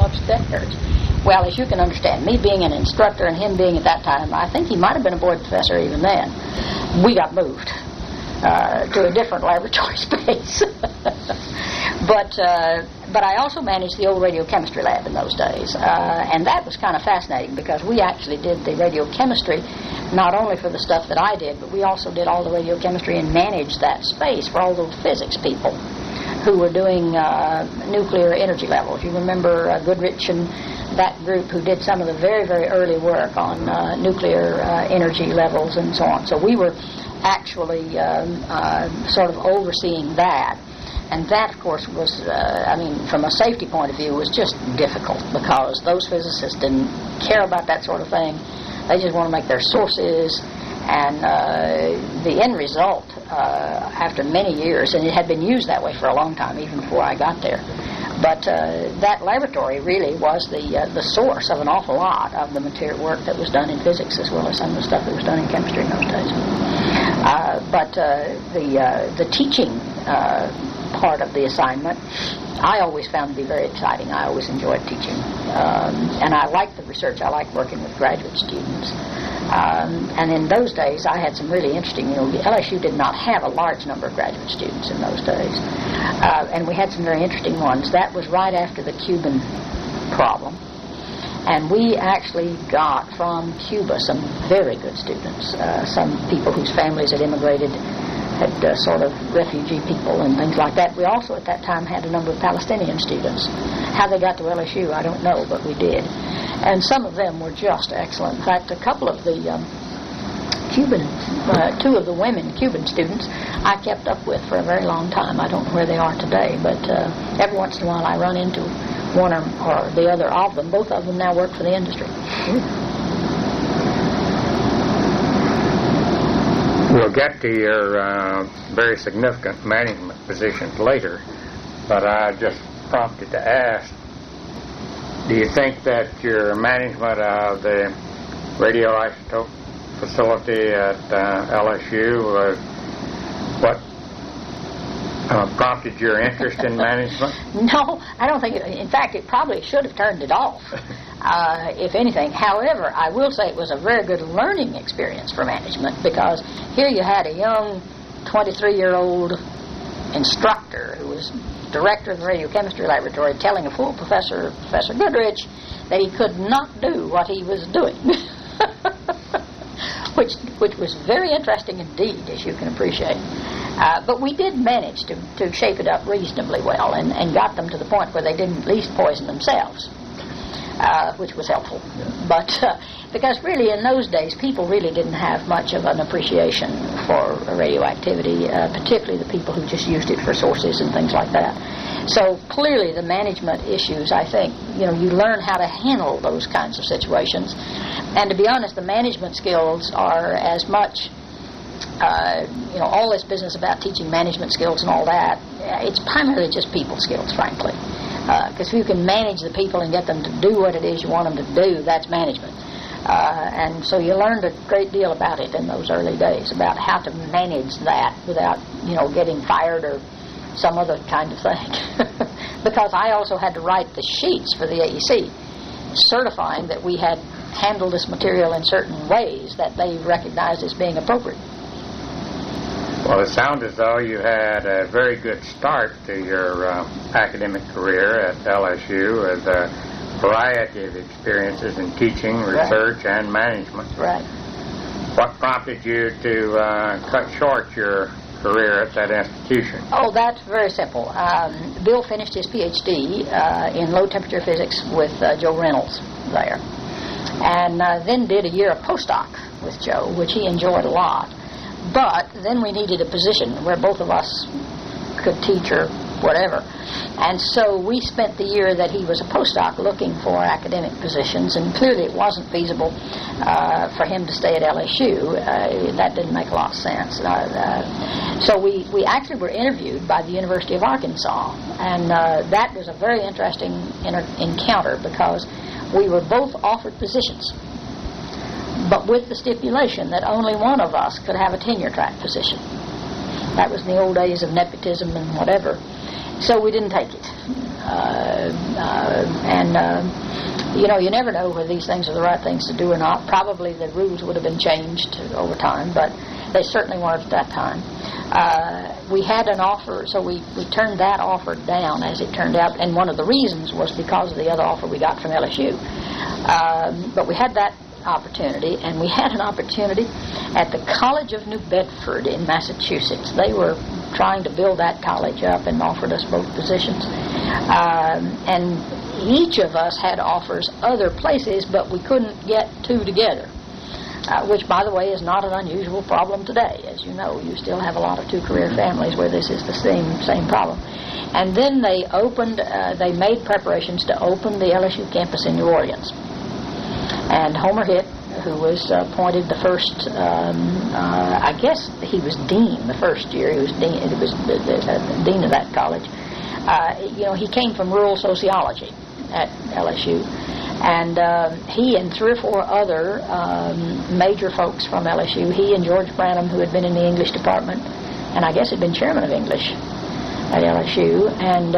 upstairs. Well, as you can understand, me being an instructor and him being at that time, I think he might have been a board professor even then, we got moved to a different laboratory space. But I also managed the old radiochemistry lab in those days, and that was kind of fascinating because we actually did the radiochemistry not only for the stuff that I did, but we also did all the radiochemistry and managed that space for all those physics people who were doing nuclear energy levels. You remember Goodrich and that group who did some of the very, very early work on nuclear energy levels and so on. So we were actually sort of overseeing that. And that, of course, was, from a safety point of view, was just difficult because those physicists didn't care about that sort of thing. They just want to make their sources. And the end result, after many years, and it had been used that way for a long time, even before I got there, but that laboratory really was the source of an awful lot of the material work that was done in physics as well as some of the stuff that was done in chemistry in those days. But the teaching part of the assignment I always found to be very exciting. I always enjoyed teaching. And I liked the research. I liked working with graduate students. And in those days, I had some really interesting, LSU did not have a large number of graduate students in those days. And we had some very interesting ones. That was right after the Cuban problem. And we actually got from Cuba some very good students, some people whose families had immigrated, had sort of refugee people and things like that. We also at that time had a number of Palestinian students. How they got to LSU, I don't know, but we did. And some of them were just excellent. In fact, a couple of the two of the women Cuban students I kept up with for a very long time. I don't know where they are today, but every once in a while I run into one or the other of them. Both of them now work for the industry. We'll get to your very significant management positions later, but I just prompted to ask, do you think that your management of the radioisotope facility at LSU was what prompted your interest in management? No, I don't think in fact, it probably should have turned it off, if anything. However, I will say it was a very good learning experience for management, because here you had a young 23-year-old instructor who was director of the radiochemistry laboratory telling a full professor, Professor Goodrich, that he could not do what he was doing. which was very interesting indeed, as you can appreciate. But we did manage to shape it up reasonably well and got them to the point where they didn't at least poison themselves, which was helpful. But because really in those days people really didn't have much of an appreciation for radioactivity, particularly the people who just used it for sources and things like that. So clearly the management issues, I think, you learn how to handle those kinds of situations. And to be honest, the management skills are as much, all this business about teaching management skills and all that, it's primarily just people skills, frankly. Because if you can manage the people and get them to do what it is you want them to do, that's management. And so you learned a great deal about it in those early days, about how to manage that without, getting fired or some other kind of thing. Because I also had to write the sheets for the AEC, certifying that we had handled this material in certain ways that they recognized as being appropriate. Well, it sounds as though you had a very good start to your academic career at LSU with a variety of experiences in teaching, research, and management. Right. What prompted you to cut short your career at that institution? Oh, that's very simple. Bill finished his PhD in low-temperature physics with Joe Reynolds there, and then did a year of postdoc with Joe, which he enjoyed a lot. But then we needed a position where both of us could teach or whatever. And so we spent the year that he was a postdoc looking for academic positions, and clearly it wasn't feasible for him to stay at LSU. That didn't make a lot of sense. So we actually were interviewed by the University of Arkansas, and that was a very interesting encounter, because we were both offered positions, but with the stipulation that only one of us could have a tenure-track position. That was in the old days of nepotism and whatever. So we didn't take it. You never know whether these things are the right things to do or not. Probably the rules would have been changed over time, but they certainly weren't at that time. We had an offer, so we turned that offer down, as it turned out, and one of the reasons was because of the other offer we got from LSU. But we had that opportunity, and we had an opportunity at the College of New Bedford in Massachusetts. They were trying to build that college up and offered us both positions. And each of us had offers other places, but we couldn't get two together, which, by the way, is not an unusual problem today. As you know, you still have a lot of two-career families where this is the same problem. And then they made preparations to open the LSU campus in New Orleans. And Homer Hitt, who was appointed the first, I guess he was dean the first year. He was dean of that college. He came from rural sociology at LSU, and he and 3 or 4 other major folks from LSU, he and George Branham, who had been in the English department, and I guess had been chairman of English at LSU, and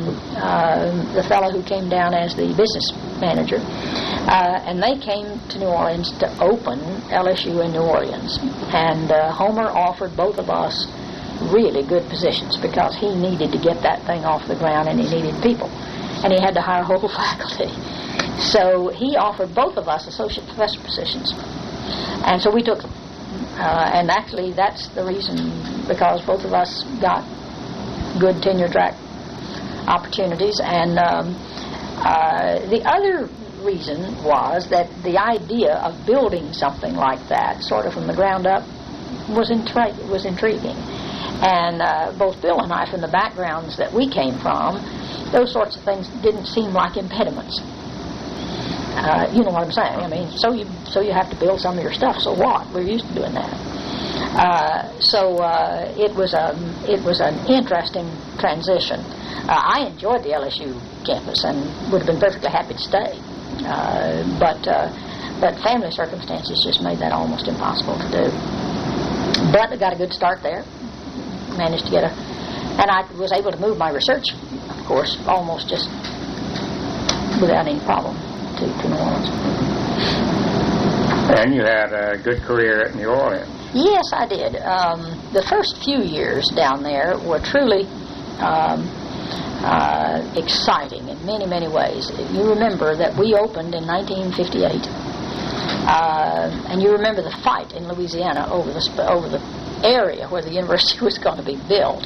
the fellow who came down as the business manager, and they came to New Orleans to open LSU in New Orleans. And Homer offered both of us really good positions because he needed to get that thing off the ground, and he needed people, and he had to hire whole faculty. So he offered both of us associate professor positions, and so we took them. And actually, that's the reason, because both of us got good tenure track opportunities. And the other reason was that the idea of building something like that, sort of from the ground up, was intriguing. And both Bill and I, from the backgrounds that we came from, those sorts of things didn't seem like impediments. You know what I'm saying? I mean, so you have to build some of your stuff. So what? We're used to doing that. It was an interesting transition. I enjoyed the LSU campus and would have been perfectly happy to stay, but family circumstances just made that almost impossible to do. But I got a good start there. Managed to get and I was able to move my research, of course, almost just without any problem to New Orleans. And you had a good career at New Orleans. Yes, I did. The first few years down there were truly exciting in many, many ways. You remember that we opened in 1958, and you remember the fight in Louisiana over the area where the university was going to be built.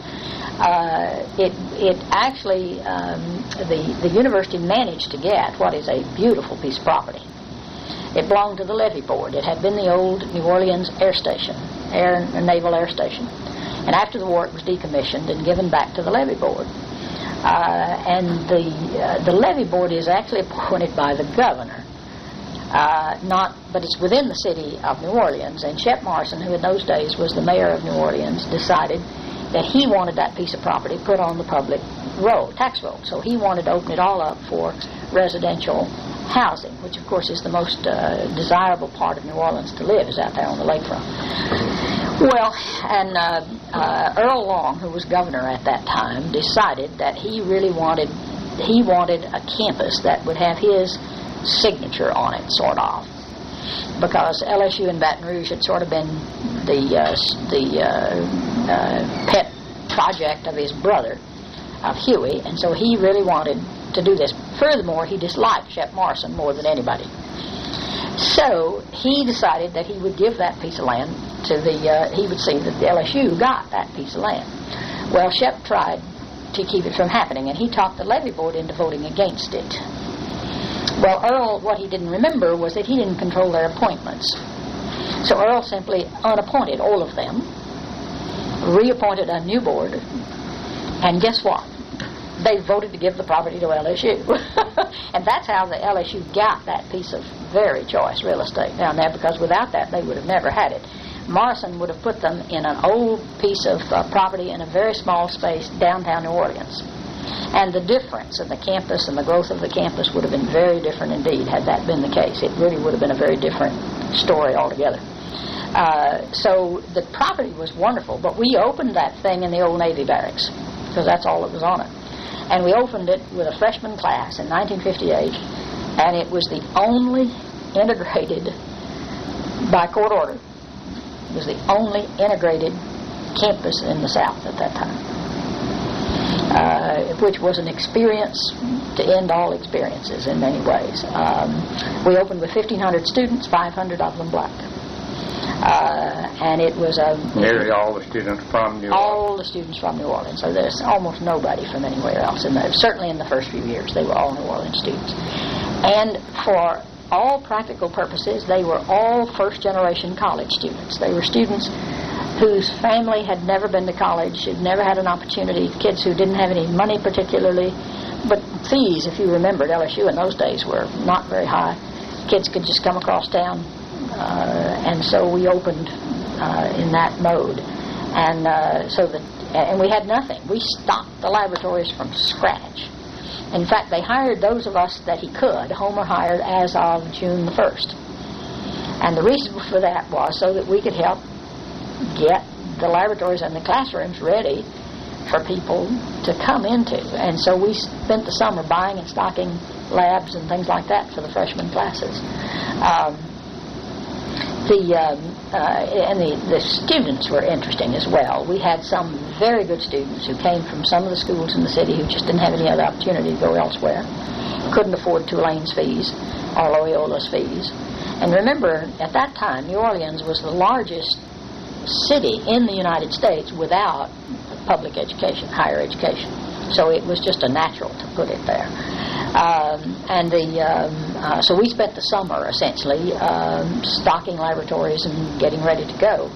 It actually, the university managed to get what is a beautiful piece of property. It belonged to the Levee Board. It had been the old New Orleans Naval Air Station. And after the war, it was decommissioned and given back to the Levee Board. And the Levee Board is actually appointed by the governor, but it's within the city of New Orleans. And Shep Morrison, who in those days was the mayor of New Orleans, decided that he wanted that piece of property put on the public tax roll. So he wanted to open it all up for residential housing, which of course is the most desirable part of New Orleans to live, is out there on the lakefront. Well, and Earl Long, who was governor at that time, decided that he really wanted a campus that would have his signature on it, sort of, because LSU in Baton Rouge had sort of been the pet project of his brother, of Huey, and so he really wanted to do this. Furthermore, he disliked Shep Morrison more than anybody. So he decided that he would give that piece of land to he would see that the LSU got that piece of land. Well, Shep tried to keep it from happening, and he talked the Levee Board into voting against it. Well, Earl, what he didn't remember was that he didn't control their appointments. So Earl simply unappointed all of them, reappointed a new board, and guess what? They voted to give the property to LSU. And that's how the LSU got that piece of very choice real estate down there, because without that they would have never had it. Morrison would have put them in an old piece of property in a very small space downtown New Orleans. And the difference in the campus and the growth of the campus would have been very different indeed had that been the case. It really would have been a very different story altogether. So the property was wonderful, but we opened that thing in the old Navy barracks, because that's all that was on it. And we opened it with a freshman class in 1958, and it was the only integrated, by court order, it was the only integrated campus in the South at that time, which was an experience to end all experiences in many ways. We opened with 1,500 students, 500 of them black. And it was nearly all the students from New Orleans. All the students from New Orleans. So there's almost nobody from anywhere else in there. Certainly in the first few years, they were all New Orleans students. And for all practical purposes, they were all first-generation college students. They were students whose family had never been to college, had never had an opportunity, kids who didn't have any money particularly. But fees, if you remember, at LSU in those days were not very high. Kids could just come across town. And so we opened in that mode, and and we had nothing. We stocked the laboratories from scratch. In fact, they hired those of us that he could. Homer hired as of June the 1st, and the reason for that was so that we could help get the laboratories and the classrooms ready for people to come into. And so we spent the summer buying and stocking labs and things like that for the freshman classes. The students were interesting as well. We had some very good students who came from some of the schools in the city who just didn't have any other opportunity to go elsewhere, couldn't afford Tulane's fees or Loyola's fees. And remember, at that time, New Orleans was the largest city in the United States without public education, higher education. So it was just a natural to put it there. So we spent the summer essentially stocking laboratories and getting ready to go.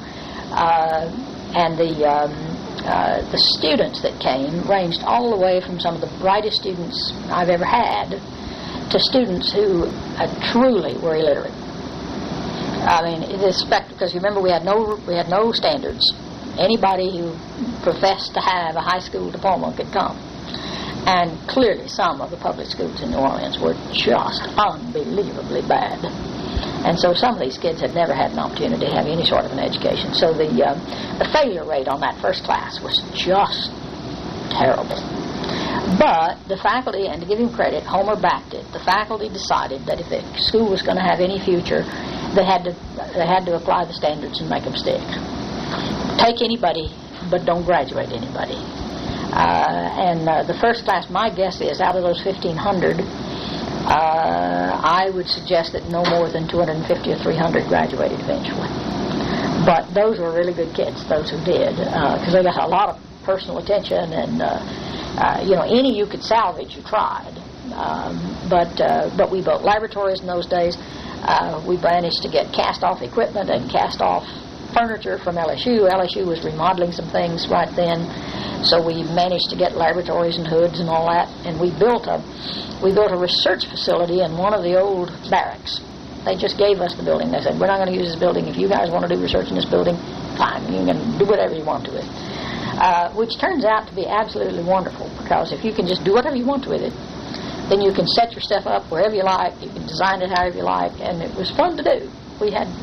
The students that came ranged all the way from some of the brightest students I've ever had to students who truly were illiterate. I mean, because you remember we had no standards. Anybody who professed to have a high school diploma could come. And clearly some of the public schools in New Orleans were just unbelievably bad. And so some of these kids had never had an opportunity to have any sort of an education. So the failure rate on that first class was just terrible. But the faculty, and to give him credit, Homer backed it. The faculty decided that if the school was going to have any future, they had to apply the standards and make them stick. Take anybody, but don't graduate anybody. The first class, my guess is, out of those 1,500, I would suggest that no more than 250 or 300 graduated eventually. But those were really good kids, those who did, because they got a lot of personal attention, and any you could salvage, you tried. But we built laboratories in those days. We managed to get cast-off equipment and cast-off furniture from LSU. LSU was remodeling some things right then, so we managed to get laboratories and hoods and all that. And we built a research facility in one of the old barracks. They just gave us the building. They said, "We're not going to use this building. If you guys want to do research in this building, fine. You can do whatever you want to it." Which turns out to be absolutely wonderful, because if you can just do whatever you want with it, then you can set your stuff up wherever you like. You can design it however you like, and it was fun to do. We had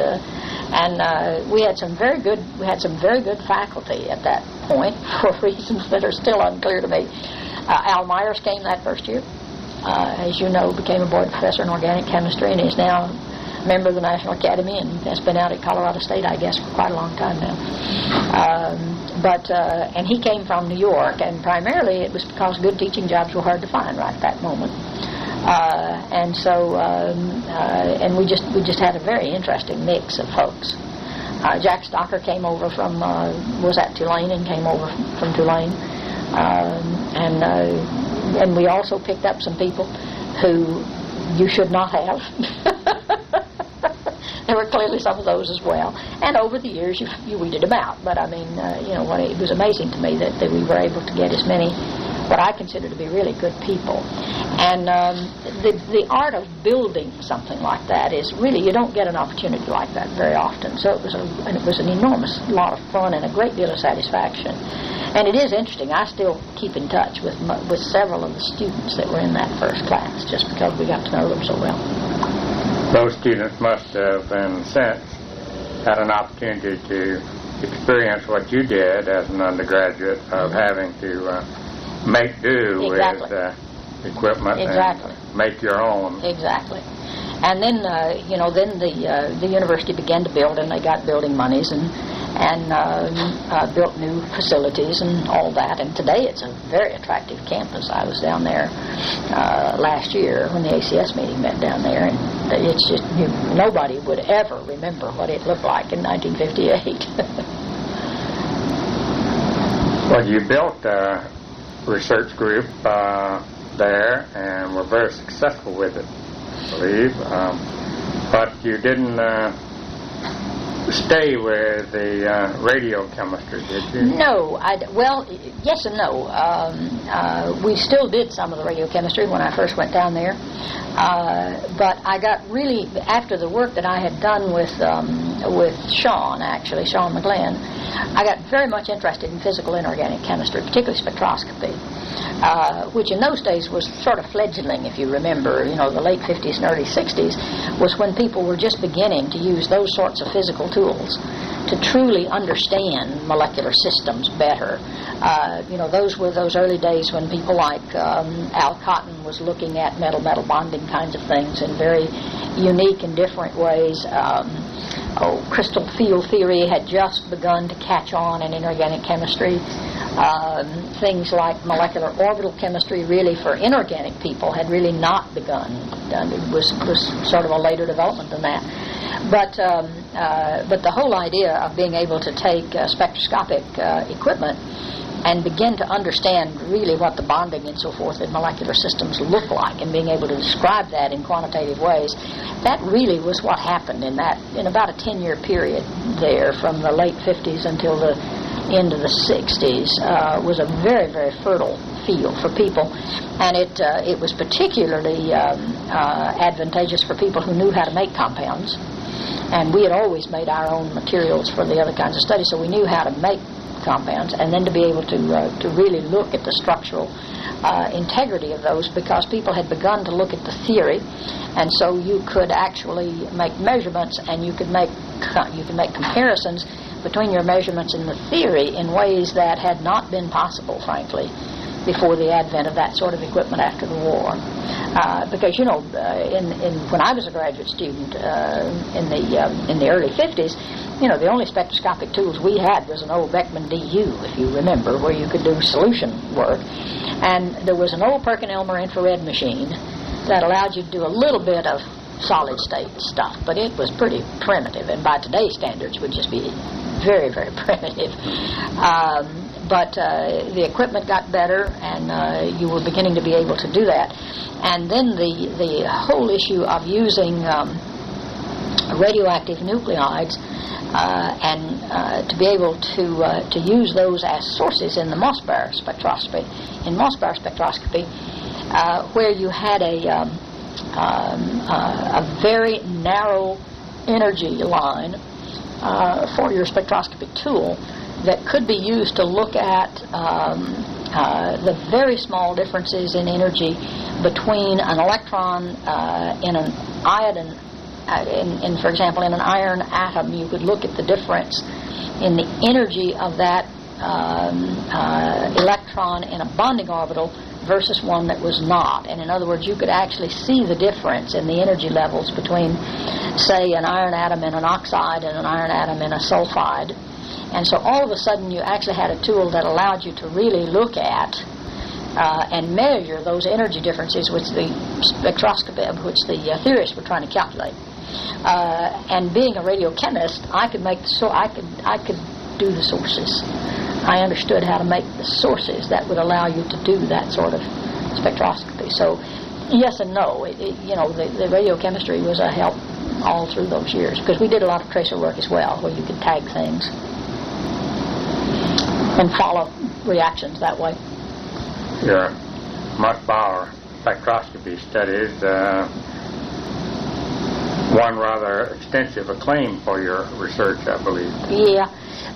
some very good faculty at that point for reasons that are still unclear to me. Al Myers came that first year, as you know, became a board professor in organic chemistry, and is now a member of the National Academy and has been out at Colorado State, I guess, for quite a long time now. And he came from New York, and primarily it was because good teaching jobs were hard to find right at that moment. And we just had a very interesting mix of folks. Jack Stocker came over was at Tulane and came over from Tulane. And we also picked up some people who you should not have. There were clearly some of those as well. And over the years, you weeded them out. But I mean, it was amazing to me that we were able to get as many what I consider to be really good people. And the art of building something like that is really, you don't get an opportunity like that very often. So it was an enormous lot of fun and a great deal of satisfaction. And it is interesting. I still keep in touch with several of the students that were in that first class, just because we got to know them so well. Those students must have, in a sense, had an opportunity to experience what you did as an undergraduate, of having to make do Exactly. with equipment Exactly. and make your own. Exactly. And then, then the university began to build, and they got building monies and built new facilities and all that. And today it's a very attractive campus. I was down there last year when the ACS meeting met down there, and it's just nobody would ever remember what it looked like in 1958. Well, you built a research group there and were very successful with it, I believe. But you didn't stay with the radiochemistry, did you? No. Well, yes and no. We still did some of the radiochemistry when I first went down there. But I got really, after the work that I had done with Sean McGlynn, I got very much interested in physical inorganic chemistry, particularly spectroscopy, which in those days was sort of fledgling, if you remember. The late 50s and early 60s was when people were just beginning to use those sorts of physical tools to truly understand molecular systems better. Those were those early days when people like Al Cotton was looking at metal-metal bonding kinds of things in very unique and different ways. Crystal field theory had just begun to catch on in inorganic chemistry. Things like molecular orbital chemistry, really for inorganic people, had really not begun. It was sort of a later development than that. But the whole idea of being able to take spectroscopic equipment and begin to understand really what the bonding and so forth in molecular systems look like, and being able to describe that in quantitative ways, that really was what happened in about a 10-year period there, from the late 50s until the end of the 60s, was a very, very fertile field for people, and it was particularly advantageous for people who knew how to make compounds. And we had always made our own materials for the other kinds of studies, so we knew how to make compounds, and then to be able to really look at the structural integrity of those, because people had begun to look at the theory, and so you could actually make measurements, and you could make comparisons between your measurements and the theory in ways that had not been possible, frankly, before the advent of that sort of equipment after the war. Because when I was a graduate student in the early 50s, the only spectroscopic tools we had was an old Beckman DU, if you remember, where you could do solution work, and there was an old Perkin-Elmer infrared machine that allowed you to do a little bit of solid state stuff, but it was pretty primitive, and by today's standards would just be very, very primitive. But the equipment got better, and you were beginning to be able to do that. And then the whole issue of using radioactive nuclides and to be able to use those as sources in the Mossbauer spectroscopy. In Mossbauer spectroscopy, where you had a very narrow energy line for your spectroscopy tool that could be used to look at the very small differences in energy between an electron in an iodine. For example, in an iron atom, you could look at the difference in the energy of that electron in a bonding orbital versus one that was not. And in other words, you could actually see the difference in the energy levels between, say, an iron atom in an oxide and an iron atom in a sulfide. And so all of a sudden you actually had a tool that allowed you to really look at and measure those energy differences which the theorists were trying to calculate. And being a radiochemist, I could do the sources. I understood how to make the sources that would allow you to do that sort of spectroscopy. So yes and no. The radiochemistry was a help all through those years, because we did a lot of tracer work as well, where you could tag things and follow reactions that way. Your Mossbauer spectroscopy studies won rather extensive acclaim for your research, I believe. Yeah,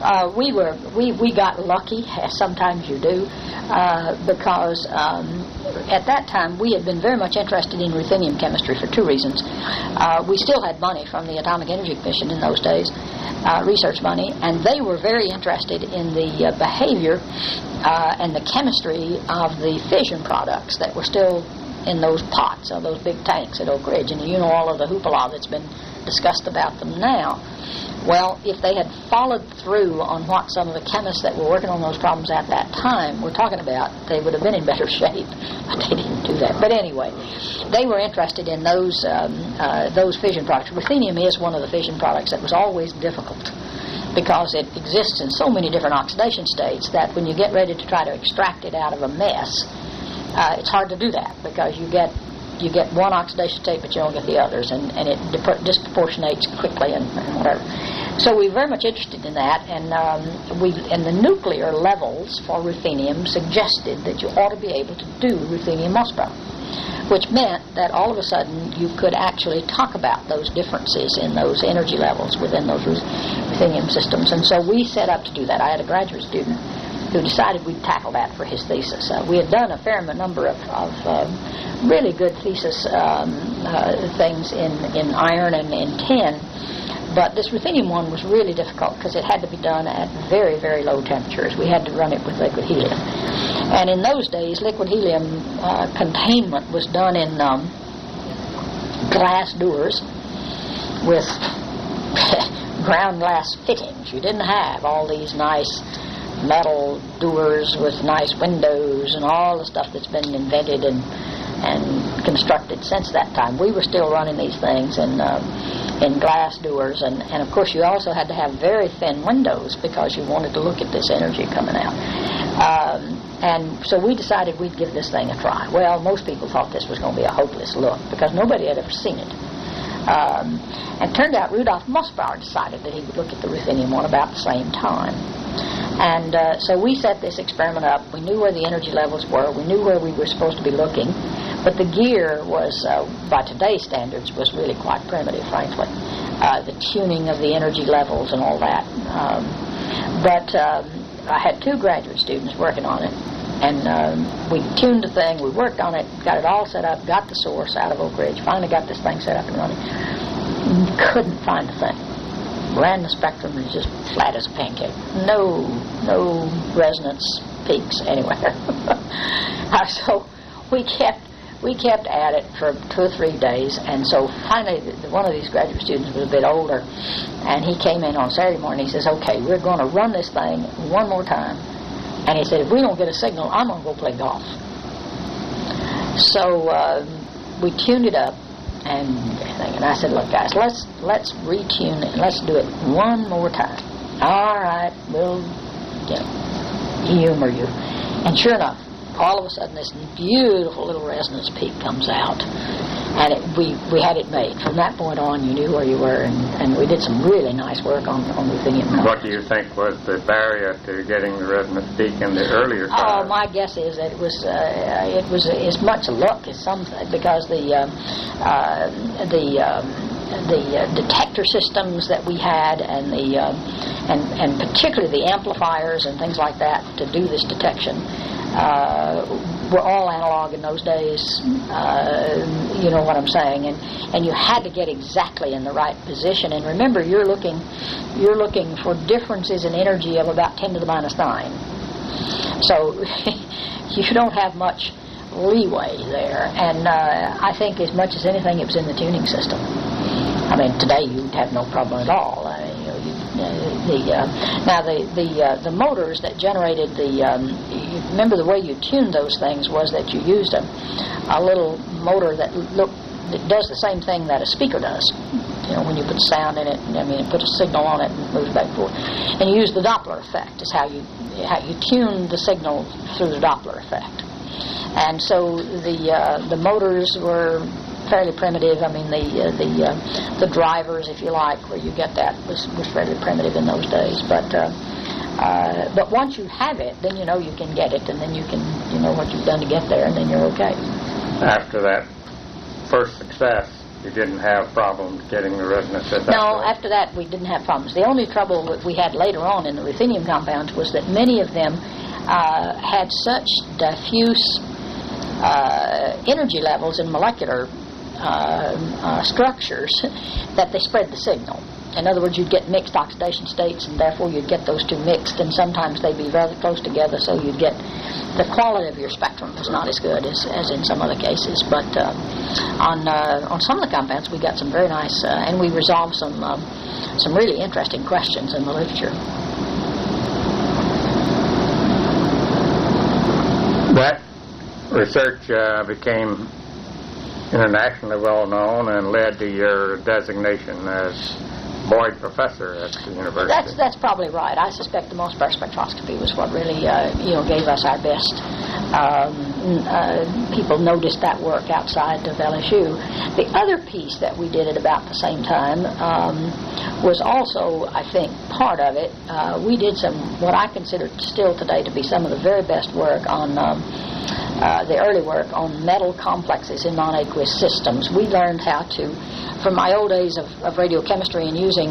we got lucky, as sometimes you do, because at that time, we had been very much interested in ruthenium chemistry for two reasons. We still had money from the Atomic Energy Commission in those days, research money, and they were very interested in the behavior and the chemistry of the fission products that were still in those pots, or those big tanks at Oak Ridge. And you know all of the hoopla that's been discussed about them now. Well, if they had followed through on what some of the chemists that were working on those problems at that time were talking about, they would have been in better shape. But they didn't do that. But anyway, they were interested in those fission products. Ruthenium is one of the fission products that was always difficult because it exists in so many different oxidation states that when you get ready to try to extract it out of a mess, it's hard to do that because you get one oxidation state, but you don't get the others, and it disproportionates quickly and whatever. So we were very much interested in that, and the nuclear levels for ruthenium suggested that you ought to be able to do ruthenium Mossbauer, which meant that all of a sudden you could actually talk about those differences in those energy levels within those ruthenium systems. And so we set up to do that. I had a graduate student who decided we'd tackle that for his thesis. We had done a fair number of really good thesis things in iron and in tin, but this ruthenium one was really difficult because it had to be done at very, very low temperatures. We had to run it with liquid helium. And in those days, liquid helium containment was done in glass doors with ground glass fittings. You didn't have all these nice metal doors with nice windows and all the stuff that's been invented and constructed since that time. We were still running these things in glass doors, and of course you also had to have very thin windows because you wanted to look at this energy coming out. And so we decided we'd give this thing a try. Well, most people thought this was going to be a hopeless look because nobody had ever seen it. And it turned out Rudolf Mossbauer decided that he would look at the ruthenium one about the same time. And so we set this experiment up. We knew where the energy levels were. We knew where we were supposed to be looking. But the gear was, by today's standards, was really quite primitive, frankly. The tuning of the energy levels and all that. But I had two graduate students working on it. And we tuned the thing. We worked on it, got it all set up, got the source out of Oak Ridge, finally got this thing set up and running. Couldn't find the thing. Ran the spectrum and just flat as a pancake. No resonance peaks anywhere. So we kept at it for 2 or 3 days, and so finally one of these graduate students was a bit older, and he came in on Saturday morning. He says, "Okay, we're going to run this thing one more time," and he said, "If we don't get a signal, I'm going to go play golf." So we tuned it up. And I said, "Look, guys, let's retune it. Let's do it one more time." "All right, we'll humor you." And sure enough, all of a sudden, this beautiful little resonance peak comes out, and we had it made. From that point on, you knew where you were, and we did some really nice work on ruthenium. What do you think was the barrier to getting the resonance peak in the earlier times? Oh, my guess is that it was as much luck as something, because the detector systems that we had and and particularly the amplifiers and things like that to do this detection were all analog in those days. You know what I'm saying, and you had to get exactly in the right position. And remember, you're looking for differences in energy of about 10 to the minus 9. So you don't have much leeway there. And I think as much as anything, it was in the tuning system. I mean, today you'd have no problem at all. The motors that generated remember the way you tuned those things was that you used a little motor that does the same thing that a speaker does. When you put sound in it, put a signal on it and it moves back and forth. And you use the Doppler effect is how you tune the signal through the Doppler effect. And so the motors were fairly primitive. I mean, the drivers, if you like, where you get that was fairly primitive in those days. But once you have it, then you know you can get it, and then you know what you've done to get there, and then you're okay. After that first success, you didn't have problems getting the resonance at that No, point? after that we didn't have problems. The only trouble that we had later on in the ruthenium compounds was that many of them had such diffuse energy levels in molecular structures that they spread the signal. In other words, you'd get mixed oxidation states, and therefore you'd get those two mixed, and sometimes they'd be very close together, so you'd get the quality of your spectrum was not as good as in some other cases. But on some of the compounds, we got some very nice, and we resolved some really interesting questions in the literature. That research became internationally well known and led to your designation as Boyd Professor at the university. That's probably right. I suspect the Mossbauer spectroscopy was what really gave us our best. People noticed that work outside of LSU. The other piece that we did at about the same time was also, I think, part of it. We did some what I consider still today to be some of the very best work on the early work on metal complexes in non-aqueous systems. We learned how to, from my old days of radiochemistry and using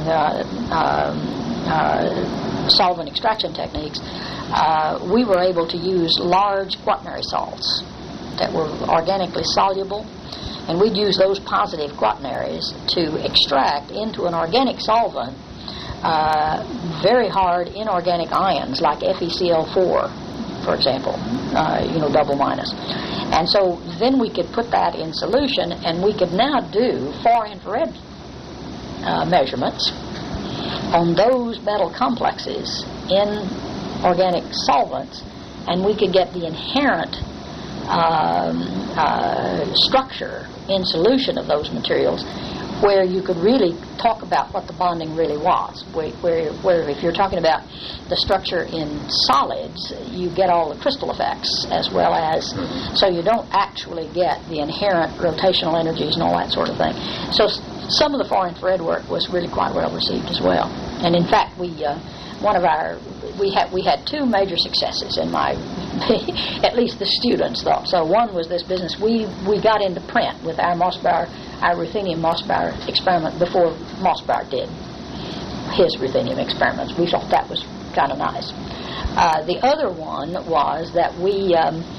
solvent extraction techniques, we were able to use large quaternary salts that were organically soluble, and we'd use those positive quaternaries to extract into an organic solvent very hard inorganic ions like FeCl4, for example, double minus. And so then we could put that in solution, and we could now do far infrared measurements on those metal complexes in organic solvents, and we could get the inherent structure in solution of those materials, where you could really talk about what the bonding really was. Where if you're talking about the structure in solids, you get all the crystal effects as well as, so you don't actually get the inherent rotational energies and all that sort of thing. So some of the far infrared work was really quite well received as well. And in fact, we had two major successes in my, at least the students thought. So one was this business. We got into print with our ruthenium Mossbauer experiment before Mossbauer did his ruthenium experiments. We thought that was kind of nice. The other one was that we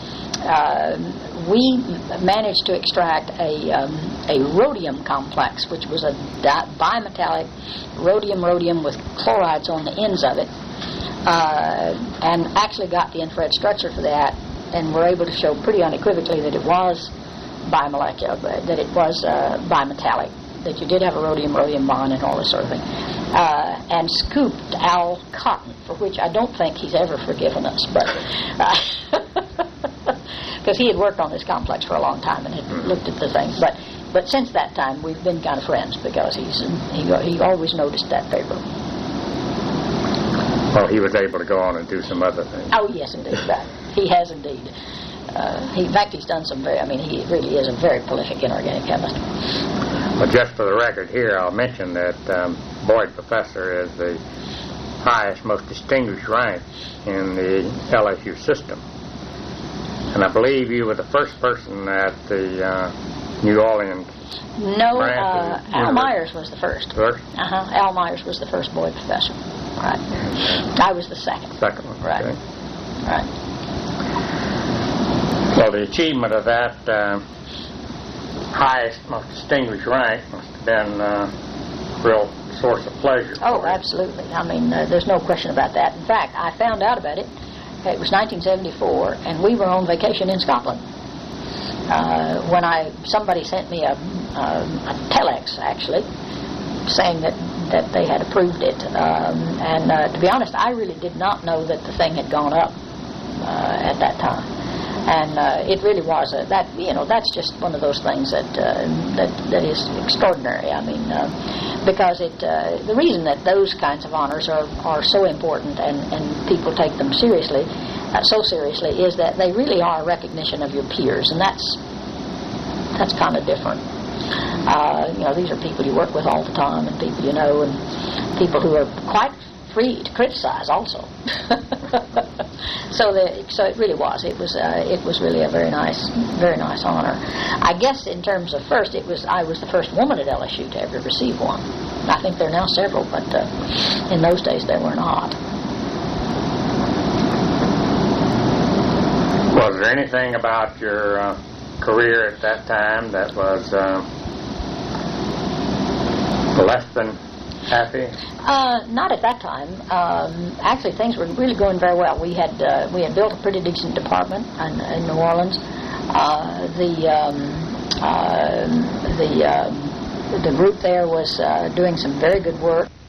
managed to extract a rhodium complex, which was a bimetallic rhodium with chlorides on the ends of it, and actually got the infrared structure for that, and were able to show pretty unequivocally that it was bimolecular, that it was bimetallic, that you did have a rhodium bond and all this sort of thing, and scooped Al Cotton, for which I don't think he's ever forgiven us, but because he had worked on this complex for a long time and had looked at the thing, but since that time we've been kind of friends, because he always noticed that paper. Well, he was able to go on and do some other things. Oh yes, indeed, right. He has indeed. In fact, he's done some he really is a very prolific inorganic chemist. Well, just for the record here, I'll mention that Boyd Professor is the highest, most distinguished rank in the LSU system. And I believe you were the first person at the New Orleans. No, Al Myers was the first. First? Al Myers was the first Boyd Professor. Right. I was the second. Second one. Right. Okay. Right. Well, the achievement of that highest, most distinguished rank must have been a real source of pleasure. Oh, absolutely. I mean, there's no question about that. In fact, I found out about it. It was 1974, and we were on vacation in Scotland. When somebody sent me a telex, actually, saying that they had approved it. And to be honest, I really did not know that the thing had gone up at that time. And it really was that's just one of those things that is extraordinary. I mean, because the reason that those kinds of honors are so important and people take them seriously, so seriously, is that they really are a recognition of your peers, and that's kind of different. These are people you work with all the time, and people you know, and people who are quite free to criticize also. So it really was. It was really a very nice honor. I guess in terms of first, I was the first woman at LSU to ever receive one. I think there are now several, but in those days there were not. Was there there anything about your career at that time that was less than happy? Not at that time. Actually, things were really going very well. We had built a pretty decent department in New Orleans. The group there was doing some very good work.